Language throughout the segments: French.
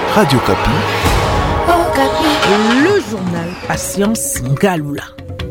Radio Kapi. Le journal Patience Ngaloula.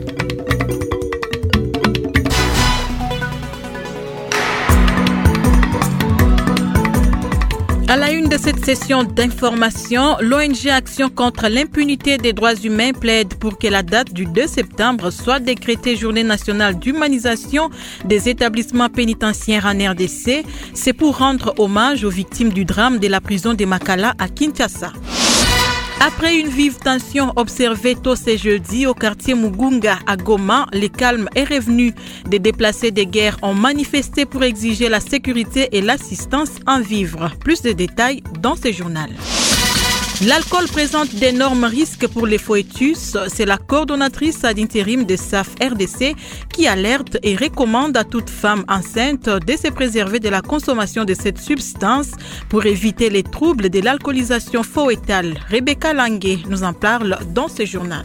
À la une de cette session d'information, l'ONG Action contre l'impunité des droits humains plaide pour que la date du 2 septembre soit décrétée journée nationale d'humanisation des établissements pénitentiaires en RDC. C'est pour rendre hommage aux victimes du drame de la prison de Makala à Kinshasa. Après une vive tension observée tôt ce jeudi au quartier Mugunga à Goma, le calme est revenu. Des déplacés de guerre ont manifesté pour exiger la sécurité et l'assistance en vivres. Plus de détails dans ce journal. L'alcool présente d'énormes risques pour les foetus. C'est la coordonnatrice d'intérim de SAF RDC qui alerte et recommande à toute femme enceinte de se préserver de la consommation de cette substance pour éviter les troubles de l'alcoolisation foetale. Rebecca Langué nous en parle dans ce journal.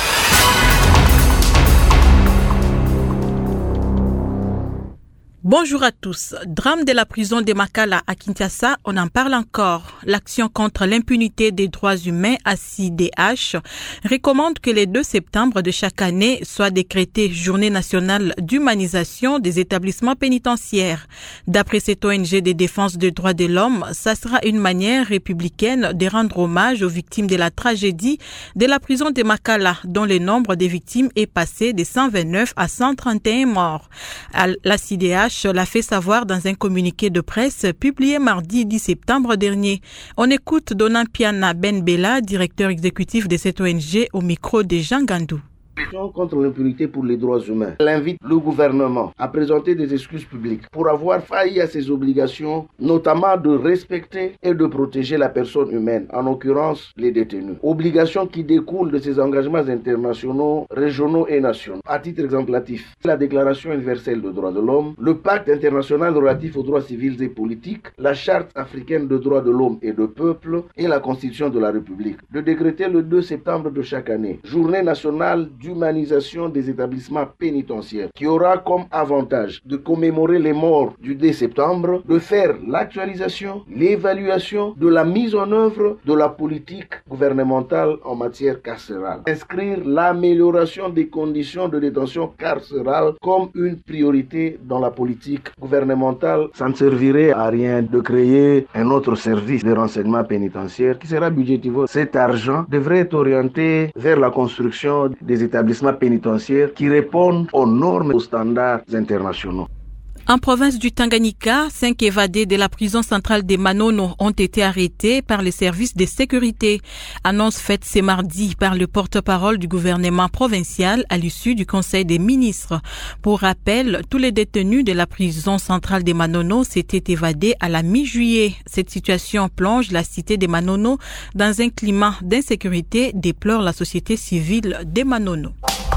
Bonjour à tous. Drame de la prison de Makala à Kinshasa, on en parle encore. L'Action contre l'impunité des droits humains, ACDH, recommande que le 2 septembre de chaque année soit décrétée journée nationale d'humanisation des établissements pénitentiaires. D'après cette ONG de défense des droits de l'homme, ça sera une manière républicaine de rendre hommage aux victimes de la tragédie de la prison de Makala, dont le nombre de victimes est passé de 129 à 131 morts. L'ACDH l'a fait savoir dans un communiqué de presse publié mardi 10 septembre dernier. On écoute Donan Piana Ben Bella, directeur exécutif de cette ONG, au micro de Jean Gandou. Contre l'impunité pour les droits humains. Elle invite le gouvernement à présenter des excuses publiques pour avoir failli à ses obligations, notamment de respecter et de protéger la personne humaine, en l'occurrence les détenus. Obligations qui découlent de ses engagements internationaux, régionaux et nationaux. À titre exemplatif, la Déclaration universelle des droits de l'homme, le Pacte international relatif aux droits civils et politiques, la Charte africaine des droits de l'homme et du peuple et la Constitution de la République. De décréter le 2 septembre de chaque année, journée nationale d'humanisation des établissements pénitentiaires, qui aura comme avantage de commémorer les morts du 2 septembre, de faire l'actualisation, l'évaluation de la mise en œuvre de la politique gouvernementale en matière carcérale. Inscrire l'amélioration des conditions de détention carcérale comme une priorité dans la politique gouvernementale. Ça ne servirait à rien de créer un autre service de renseignement pénitentiaire qui sera budgétisé. Cet argent devrait être orienté vers la construction des établissements pénitentiaires qui répondent aux normes et aux standards internationaux. En province du Tanganyika, 5 évadés de la prison centrale de Manono ont été arrêtés par les services de sécurité. Annonce faite ce mardi par le porte-parole du gouvernement provincial à l'issue du Conseil des ministres. Pour rappel, tous les détenus de la prison centrale de Manono s'étaient évadés à la mi-juillet. Cette situation plonge la cité de Manono dans un climat d'insécurité, déplore la société civile de Manono.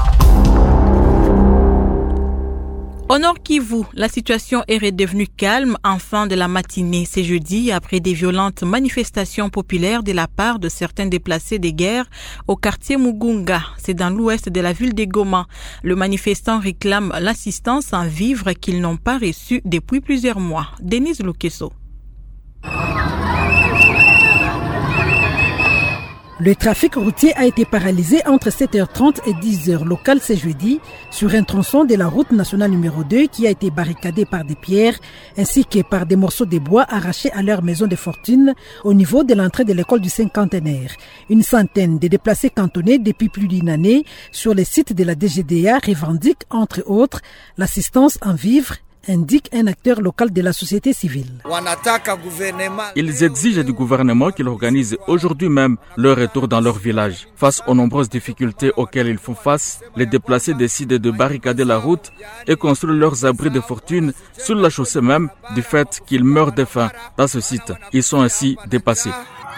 Au Nord Kivu, la situation est redevenue calme en fin de la matinée ce jeudi après des violentes manifestations populaires de la part de certains déplacés de guerre au quartier Mugunga. C'est dans l'ouest de la ville de Goma. Le manifestant réclame l'assistance en vivres qu'ils n'ont pas reçue depuis plusieurs mois. Denise Lukeso. Le trafic routier a été paralysé entre 7h30 et 10h local ce jeudi sur un tronçon de la route nationale numéro 2 qui a été barricadé par des pierres ainsi que par des morceaux de bois arrachés à leur maison de fortune au niveau de l'entrée de l'école du cinquantenaire. Une centaine de déplacés cantonnés depuis plus d'une année sur les sites de la DGDA revendiquent entre autres l'assistance en vivres, indique un acteur local de la société civile. Ils exigent du gouvernement qu'il organise aujourd'hui même leur retour dans leur village. Face aux nombreuses difficultés auxquelles ils font face, les déplacés décident de barricader la route et construire leurs abris de fortune sur la chaussée même du fait qu'ils meurent de faim dans ce site. Ils sont ainsi dépassés.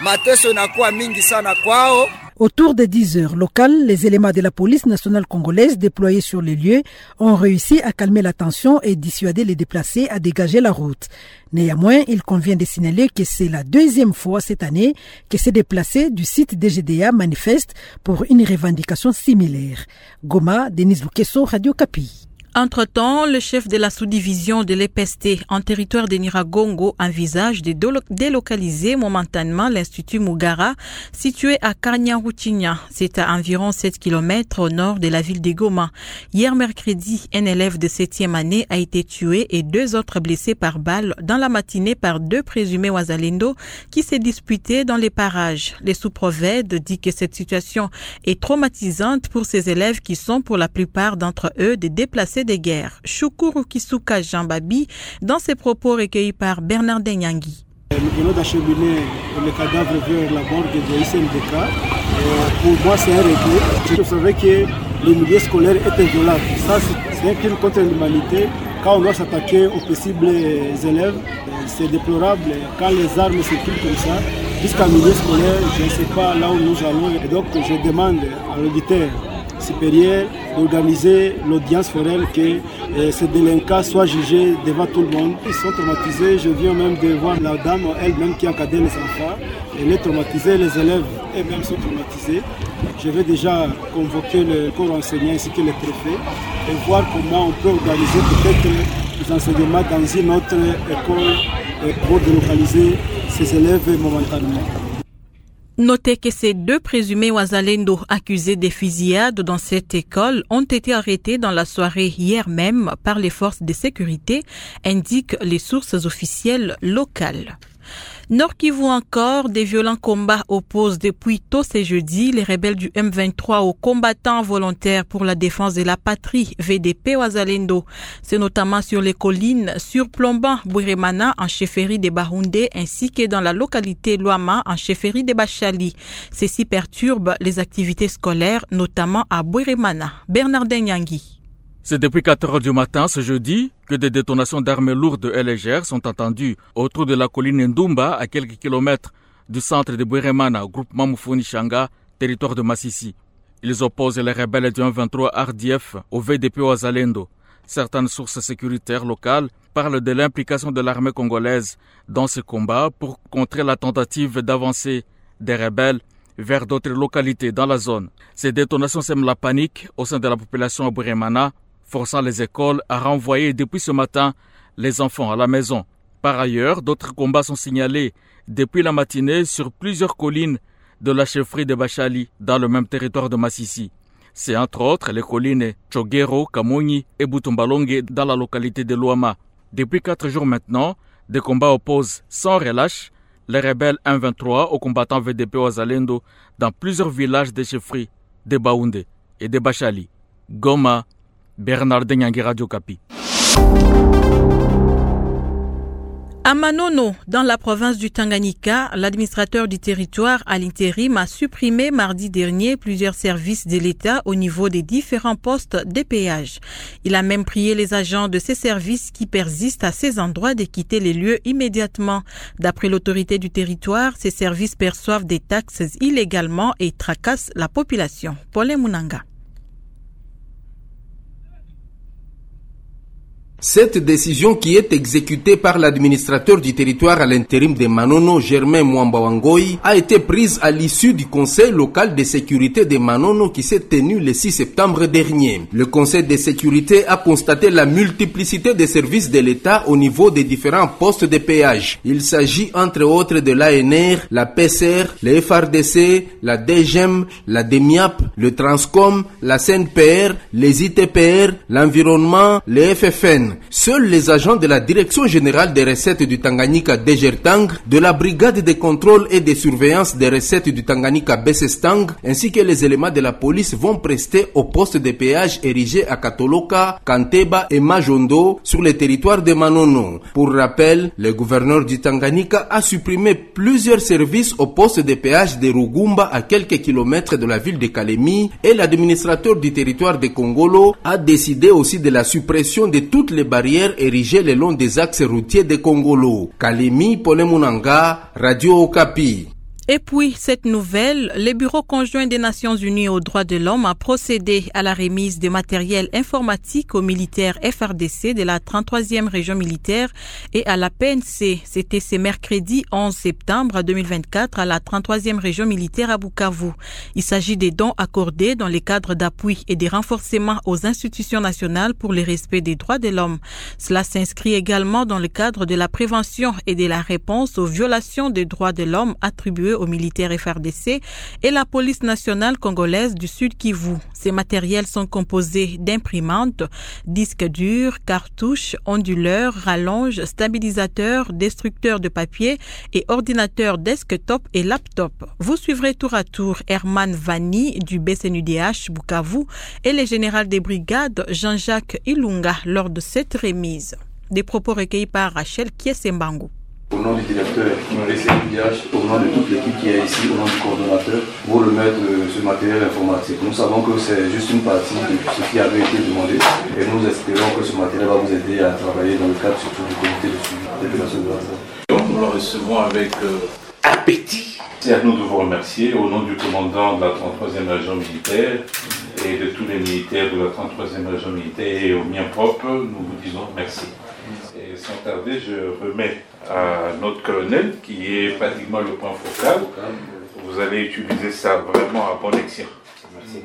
Autour de 10h locales, les éléments de la police nationale congolaise déployés sur les lieux ont réussi à calmer la tension et dissuader les déplacés à dégager la route. Néanmoins, il convient de signaler que c'est la deuxième fois cette année que ces déplacés du site DGDA manifestent pour une revendication similaire. Goma, Denise Lukeso, Radio Kapi. Entre-temps, le chef de la sous-division de l'EPST en territoire de Nyiragongo envisage de délocaliser momentanément l'Institut Mugara situé à Kanyaruchinya. C'est à environ 7 km au nord de la ville de Goma. Hier mercredi, un élève de 7e année a été tué et 2 autres blessés par balle dans la matinée par 2 présumés Wazalendo qui s'est disputés dans les parages. Les sous-provèdes disent que cette situation est traumatisante pour ces élèves qui sont pour la plupart d'entre eux des déplacés des guerres. Shukuru Kisuka Jambabi, dans ses propos recueillis par Bernard Nyangi. Nous venons d'acheminer le cadavre vers la morgue de ICMDK. Pour moi, c'est un regret. Je savais que le milieu scolaire est inviolable. Ça, c'est un crime contre l'humanité. Quand on doit s'attaquer aux possibles élèves, c'est déplorable. Quand les armes circulent comme ça, jusqu'à milieu scolaire, je ne sais pas là où nous allons. Et donc, je demande à l'auditeur supérieur d'organiser l'audience foraine, que ces délinquants soient jugés devant tout le monde. Ils sont traumatisés. Je viens même de voir la dame elle-même qui a encadré les enfants. Elle est traumatisée, les élèves eux-mêmes sont traumatisés. Je vais déjà convoquer le corps enseignant ainsi que les préfets et voir comment on peut organiser peut-être les enseignements dans une autre école pour délocaliser ces élèves momentanément. Notez que ces 2 présumés Wazalendo accusés des fusillades dans cette école ont été arrêtés dans la soirée hier même par les forces de sécurité, indiquent les sources officielles locales. Nord Kivu encore, des violents combats opposent depuis tôt ce jeudi les rebelles du M23 aux combattants volontaires pour la défense de la patrie, VDP Wazalendo. C'est notamment sur les collines surplombant Bwiremana en chefferie de Bahoundé ainsi que dans la localité Luama en chefferie de Bachali. Ceci perturbe les activités scolaires, notamment à Bwiremana. Bernardin Nyangi. C'est depuis 4 heures du matin ce jeudi que des détonations d'armes lourdes et légères sont entendues autour de la colline Ndumba à quelques kilomètres du centre de Bwiremana, groupement Mufuni-Shanga, territoire de Massissi. Ils opposent les rebelles du 123 RDF au VDP Wazalendo. Certaines sources sécuritaires locales parlent de l'implication de l'armée congolaise dans ce combat pour contrer la tentative d'avancée des rebelles vers d'autres localités dans la zone. Ces détonations sèment la panique au sein de la population à Bwiremana, forçant les écoles à renvoyer depuis ce matin les enfants à la maison. Par ailleurs, d'autres combats sont signalés depuis la matinée sur plusieurs collines de la chefferie de Bachali dans le même territoire de Massissi. C'est entre autres les collines Chogero, Kamonyi et Butumbalonge dans la localité de Luama. Depuis 4 jours maintenant, des combats opposent sans relâche les rebelles 123 aux combattants VDP Wazalendo dans plusieurs villages des chefferies de Baoundé et de Bachali. Goma, Bernard Nyangi, Radio Kapi. À Manono, dans la province du Tanganyika, l'administrateur du territoire à l'intérim a supprimé mardi dernier plusieurs services de l'État au niveau des différents postes de péage. Il a même prié les agents de ces services qui persistent à ces endroits de quitter les lieux immédiatement. D'après l'autorité du territoire, ces services perçoivent des taxes illégalement et tracassent la population. Paulin Munanga. Cette décision qui est exécutée par l'administrateur du territoire à l'intérim de Manono, Germain Mwamba-Wangoyi, a été prise à l'issue du conseil local de sécurité de Manono qui s'est tenu le 6 septembre dernier. Le conseil de sécurité a constaté la multiplicité des services de l'État au niveau des différents postes de péage. Il s'agit entre autres de l'ANR, la PCR, le FRDC, la DGM, la DEMIAP, le Transcom, la CNPR, les ITPR, l'environnement, le FFN. Seuls les agents de la Direction générale des recettes du Tanganyika DGRTANG, de la brigade de contrôle et de surveillance des recettes du Tanganyika BSSTANG, ainsi que les éléments de la police vont prester au poste de péage érigé à Katoloka, Kanteba et Majondo sur le territoire de Manono. Pour rappel, le gouverneur du Tanganyika a supprimé plusieurs services au poste de péage de Rugumba à quelques kilomètres de la ville de Kalemi et l'administrateur du territoire de Kongolo a décidé aussi de la suppression de toutes les barrières érigées le long des axes routiers de Kongolo. Kalemi, Paulin Munanga, Radio Okapi. Et puis, cette nouvelle, le Bureau conjoint des Nations Unies aux droits de l'homme a procédé à la remise de matériel informatique aux militaires FARDC de la 33e région militaire et à la PNC. C'était ce mercredi 11 septembre 2024 à la 33e région militaire à Bukavu. Il s'agit des dons accordés dans le cadre d'appui et des renforcements aux institutions nationales pour le respect des droits de l'homme. Cela s'inscrit également dans le cadre de la prévention et de la réponse aux violations des droits de l'homme attribuées aux militaires FARDC et la police nationale congolaise du Sud Kivu. Ces matériels sont composés d'imprimantes, disques durs, cartouches, onduleurs, rallonges, stabilisateurs, destructeurs de papier et ordinateurs desktop et laptop. Vous suivrez tour à tour Herman Vanni du BCNUDH Bukavu et le général des brigades Jean-Jacques Ilunga lors de cette remise. Des propos recueillis par Rachel Kiesembangu. Au nom du directeur du BCNUDH, au nom de toute l'équipe qui est ici, au nom du coordonnateur, vous remettre ce matériel informatique. Nous savons que c'est juste une partie de ce qui avait été demandé et nous espérons que ce matériel va vous aider à travailler dans le cadre surtout du comité de suivi des violations de droits de l'homme. Nous le recevons avec appétit. C'est à nous de vous remercier au nom du commandant de la 33e région militaire et de tous les militaires de la 33e région militaire et au mien propre, nous vous disons merci. Et sans tarder, je remets à notre colonel, qui est pratiquement le point focal. Vous allez utiliser ça vraiment à bon escient. Merci.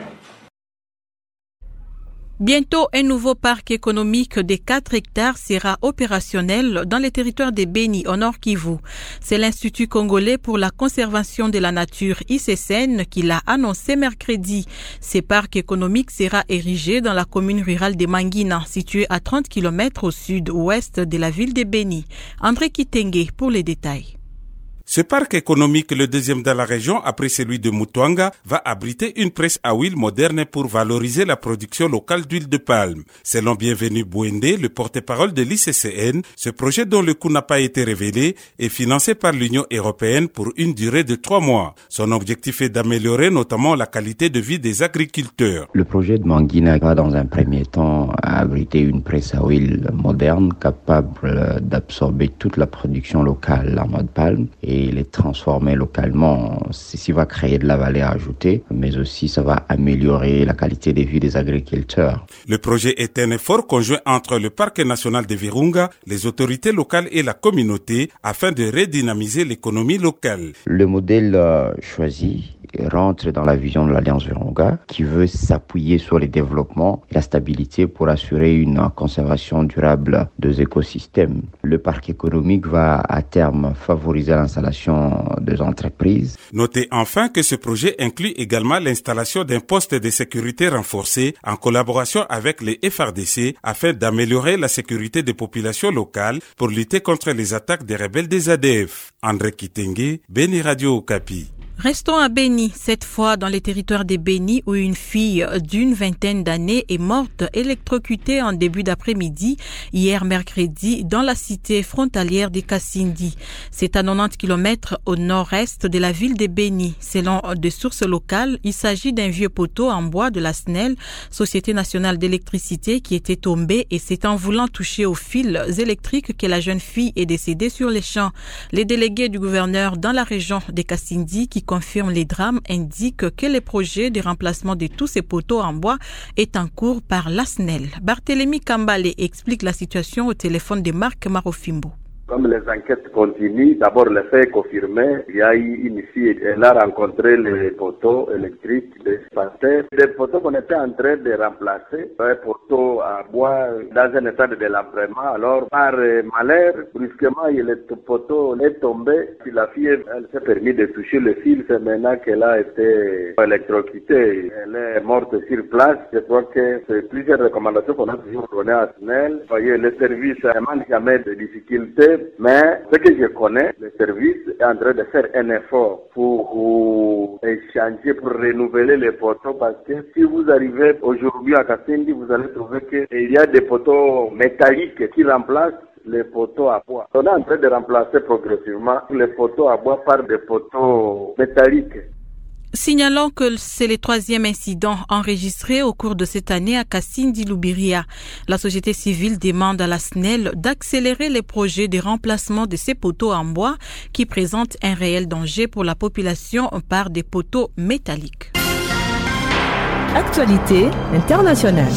Bientôt, un nouveau parc économique de 4 hectares sera opérationnel dans les territoires de Beni, au Nord Kivu. C'est l'Institut congolais pour la conservation de la nature, ICCN, qui l'a annoncé mercredi. Ce parc économique sera érigé dans la commune rurale de Mangina, située à 30 km au sud-ouest de la ville de Beni. André Kitenge pour les détails. Ce parc économique, le deuxième dans la région après celui de Mutwanga, va abriter une presse à huile moderne pour valoriser la production locale d'huile de palme. Selon Bienvenu Bouende, le porte-parole de l'ICCN, ce projet dont le coût n'a pas été révélé est financé par l'Union européenne pour une durée de 3 mois. Son objectif est d'améliorer notamment la qualité de vie des agriculteurs. Le projet de Mangina va dans un premier temps abriter une presse à huile moderne capable d'absorber toute la production locale en mode palme et les transformer localement. Ceci va créer de la valeur ajoutée, mais aussi ça va améliorer la qualité de vie des agriculteurs. Le projet est un effort conjoint entre le Parc national de Virunga, les autorités locales et la communauté afin de redynamiser l'économie locale. Le modèle choisi rentre dans la vision de l'Alliance Virunga qui veut s'appuyer sur les développements et la stabilité pour assurer une conservation durable des écosystèmes. Le parc économique va à terme favoriser l'installation des entreprises. Notez enfin que ce projet inclut également l'installation d'un poste de sécurité renforcé en collaboration avec les FARDC afin d'améliorer la sécurité des populations locales pour lutter contre les attaques des rebelles des ADF. André Kitenge, Beni Radio Okapi. Restons à Beni, cette fois dans les territoires de Beni où une fille d'une vingtaine d'années est morte électrocutée en début d'après-midi, hier mercredi, dans la cité frontalière de Kassindi. C'est à 90 km au nord-est de la ville de Beni. Selon des sources locales, il s'agit d'un vieux poteau en bois de la SNEL, Société nationale d'électricité, qui était tombé et c'est en voulant toucher aux fils électriques que la jeune fille est décédée sur les champs. Les délégués du gouverneur dans la région de Kassindi qui confirme les drames indique que le projet de remplacement de tous ces poteaux en bois est en cours par la SNEL. Barthélémy Kambale explique la situation au téléphone de Marc Marofimbo. Comme les enquêtes continuent, d'abord le fait confirmé, il y a eu une fille, elle a rencontré les poteaux électriques des dispensaires. Des poteaux qu'on était en train de remplacer, un poteau à bois dans un état de délabrement. Alors, par malheur, brusquement, le poteau est tombé. Puis la fille, elle s'est permis de toucher le fil. C'est maintenant qu'elle a été électrocutée. Elle est morte sur place. Je crois que c'est plusieurs recommandations qu'on a toujours données à SNEL. Vous voyez, le service ne manque jamais de difficultés. Mais ce que je connais, le service est en train de faire un effort pour échanger, pour renouveler les poteaux, parce que si vous arrivez aujourd'hui à Kassindi, vous allez trouver qu'il y a des poteaux métalliques qui remplacent les poteaux à bois. On est en train de remplacer progressivement les poteaux à bois par des poteaux métalliques. Signalons que c'est le 3e incident enregistré au cours de cette année à Kasindi-Loubiria. La société civile demande à la SNEL d'accélérer les projets de remplacement de ces poteaux en bois qui présentent un réel danger pour la population par des poteaux métalliques. Actualité internationale.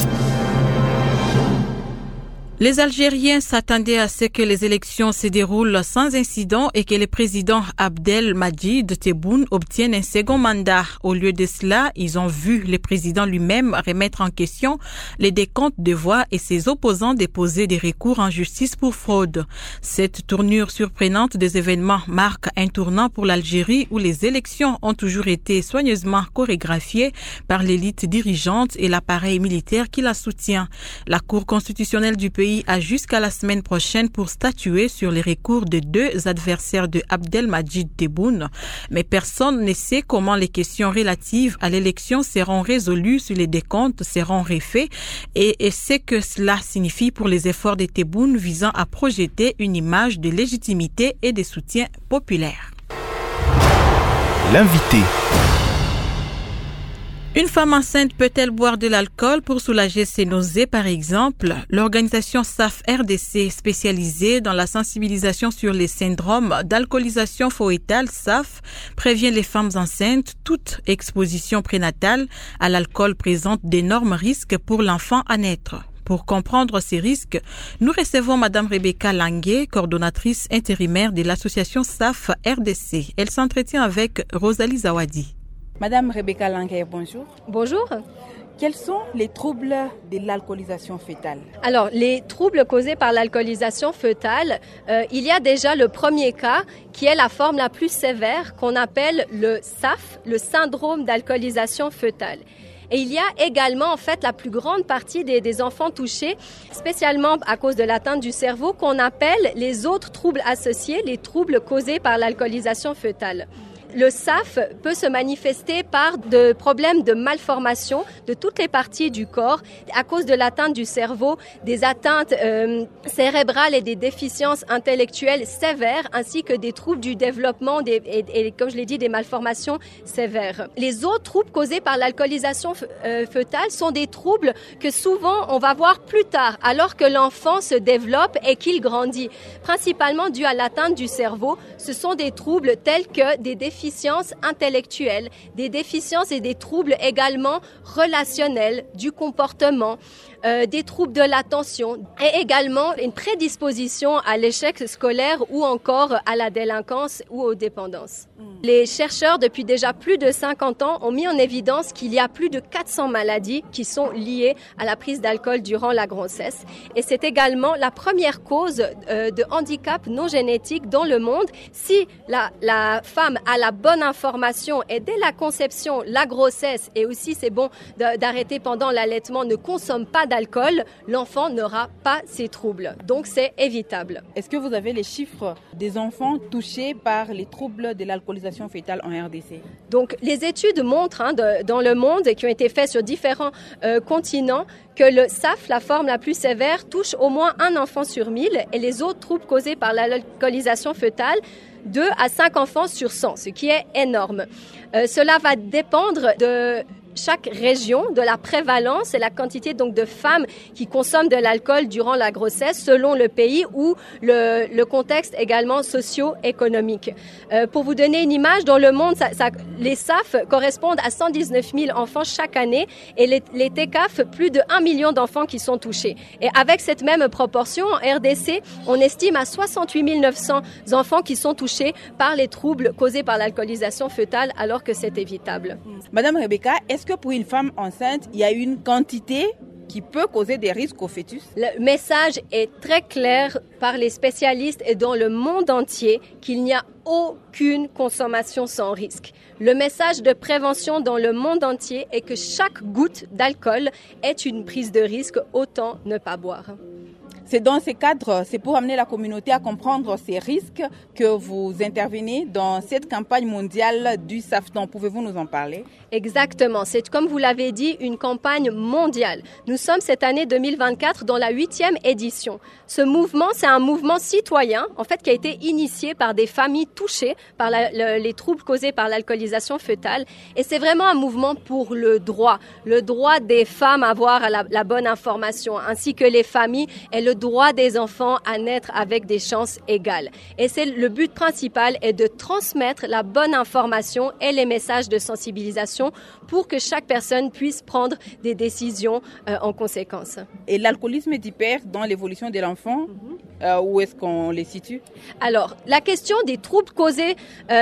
Les Algériens s'attendaient à ce que les élections se déroulent sans incident et que le président Abdelmadjid Tebboune obtienne un second mandat. Au lieu de cela, ils ont vu le président lui-même remettre en question les décomptes de voix et ses opposants déposer des recours en justice pour fraude. Cette tournure surprenante des événements marque un tournant pour l'Algérie où les élections ont toujours été soigneusement chorégraphiées par l'élite dirigeante et l'appareil militaire qui la soutient. La Cour constitutionnelle du pays a jusqu'à la semaine prochaine pour statuer sur les recours de 2 adversaires de Abdelmadjid Tebboune. Mais personne ne sait comment les questions relatives à l'élection seront résolues si les décomptes seront refaits et ce que cela signifie pour les efforts de Tebboune visant à projeter une image de légitimité et de soutien populaire. L'invité. Une femme enceinte peut-elle boire de l'alcool pour soulager ses nausées, par exemple? L'organisation SAF RDC, spécialisée dans la sensibilisation sur les syndromes d'alcoolisation foétale, SAF, prévient les femmes enceintes. Toute exposition prénatale à l'alcool présente d'énormes risques pour l'enfant à naître. Pour comprendre ces risques, nous recevons Madame Rebecca Langué, coordonnatrice intérimaire de l'association SAF RDC. Elle s'entretient avec Rosalie Zawadi. Madame Rebecca Languet, bonjour. Bonjour. Quels sont les troubles de l'alcoolisation fœtale? Alors, les troubles causés par l'alcoolisation fœtale, il y a déjà le premier cas qui est la forme la plus sévère qu'on appelle le SAF, le syndrome d'alcoolisation fœtale. Et il y a également en fait la plus grande partie des enfants touchés, spécialement à cause de l'atteinte du cerveau, qu'on appelle les autres troubles associés, les troubles causés par l'alcoolisation fœtale. Le SAF peut se manifester par des problèmes de malformation de toutes les parties du corps à cause de l'atteinte du cerveau, des atteintes cérébrales et des déficiences intellectuelles sévères, ainsi que des troubles du développement et comme je l'ai dit, des malformations sévères. Les autres troubles causés par l'alcoolisation fœtale sont des troubles que souvent on va voir plus tard, alors que l'enfant se développe et qu'il grandit. Principalement dû à l'atteinte du cerveau, ce sont des troubles tels que des déficiences intellectuelles, des déficiences et des troubles également relationnels, du comportement, des troubles de l'attention et également une prédisposition à l'échec scolaire ou encore à la délinquance ou aux dépendances. Les chercheurs, depuis déjà plus de 50 ans, ont mis en évidence qu'il y a plus de 400 maladies qui sont liées à la prise d'alcool durant la grossesse. Et c'est également la première cause de handicap non génétique dans le monde. Si la femme a la bonne information et dès la conception, la grossesse et aussi c'est bon d'arrêter pendant l'allaitement, ne consomme pas d'alcool, l'enfant n'aura pas ces troubles. Donc c'est évitable. Est-ce que vous avez les chiffres des enfants touchés par les troubles de l'alcoolisation fœtale en RDC? Donc les études montrent dans le monde qui ont été faites sur différents continents que le SAF, la forme la plus sévère, touche au moins un enfant sur 1000 et les autres troubles causés par l'alcoolisation fœtale 2 à 5 enfants sur 100, ce qui est énorme. Cela va dépendre de chaque région, de la prévalence et la quantité donc de femmes qui consomment de l'alcool durant la grossesse selon le pays ou le contexte également socio-économique. Pour vous donner une image, dans le monde, les SAF correspondent à 119 000 enfants chaque année et les TCAF, plus de 1 million d'enfants qui sont touchés. Et avec cette même proportion, en RDC, on estime à 68 900 enfants qui sont touchés par les troubles causés par l'alcoolisation fœtale alors que c'est évitable. Madame Rebecca, est-ce que pour une femme enceinte, il y a une quantité qui peut causer des risques au fœtus? Le message est très clair par les spécialistes et dans le monde entier qu'il n'y a aucune consommation sans risque. Le message de prévention dans le monde entier est que chaque goutte d'alcool est une prise de risque, autant ne pas boire. C'est dans ce cadre, c'est pour amener la communauté à comprendre ces risques que vous intervenez dans cette campagne mondiale du SAFTAN. Pouvez-vous nous en parler? Exactement. C'est, comme vous l'avez dit, une campagne mondiale. Nous sommes cette année 2024 dans la 8e édition. Ce mouvement, c'est un mouvement citoyen, en fait, qui a été initié par des familles touchées par les troubles causés par l'alcoolisation fœtale. Et c'est vraiment un mouvement pour le droit des femmes à avoir la bonne information, ainsi que les familles et le droit des enfants à naître avec des chances égales. Et le but principal est de transmettre la bonne information et les messages de sensibilisation pour que chaque personne puisse prendre des décisions en conséquence. Et l'alcoolisme est hyper dans l'évolution de l'enfant, où est-ce qu'on les situe? Alors, la question des troubles causés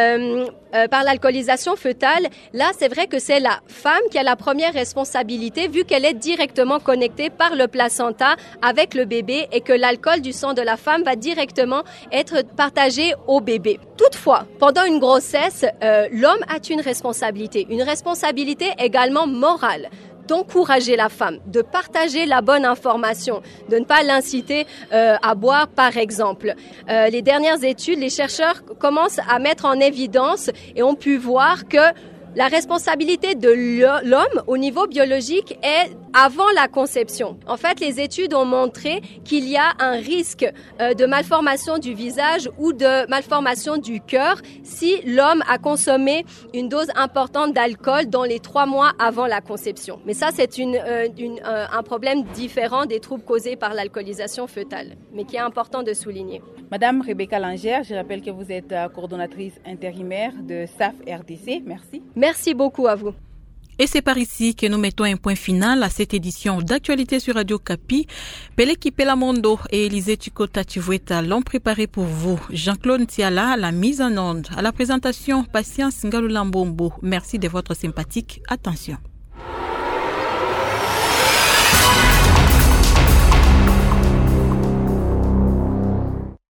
par l'alcoolisation fœtale, là, c'est vrai que c'est la femme qui a la première responsabilité vu qu'elle est directement connectée par le placenta avec le bébé et que l'alcool du sang de la femme va directement être partagé au bébé. Toutefois, pendant une grossesse, l'homme a une responsabilité également morale, d'encourager la femme, de partager la bonne information, de ne pas l'inciter à boire, par exemple. Les dernières études, les chercheurs commencent à mettre en évidence et ont pu voir que la responsabilité de l'homme au niveau biologique est avant la conception. En fait, les études ont montré qu'il y a un risque de malformation du visage ou de malformation du cœur si l'homme a consommé une dose importante d'alcool dans les 3 mois avant la conception. Mais ça, c'est un problème différent des troubles causés par l'alcoolisation fœtale, mais qui est important de souligner. Madame Rebecca Langer, je rappelle que vous êtes coordonnatrice intérimaire de SAF RDC. Merci. Merci beaucoup à vous. Et c'est par ici que nous mettons un point final à cette édition d'actualité sur Radio Kapi. Peleki Pelamondo et Élisée Chikota Chivueta l'ont préparé pour vous. Jean-Claude Ntiala à la mise en onde. À la présentation, Patience Ngalulambombo. Merci de votre sympathique attention.